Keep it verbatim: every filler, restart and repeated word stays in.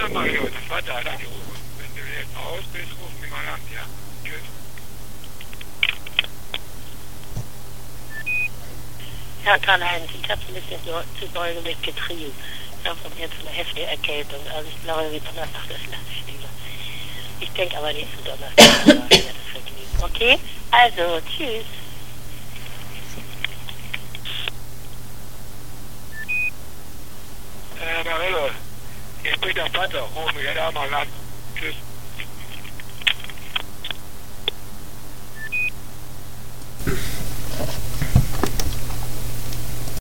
Mario, das Vater hat angerufen. Wenn du jetzt raus bist, rufen wir mal an, ja? Tschüss. Ja, Karl-Heinz, ich habe ein bisschen zu doll mit getrieben. Ich habe jetzt eine heftige Erkältung. Also ich glaube, wie Donnerstag, das lasse ich lieber. Ich denke aber nächsten Donnerstag wieder das Vergnügen. Okay? Also, tschüss. Äh, Marille, hier spricht der Vater. Ruf mich ja da mal an. Tschüss.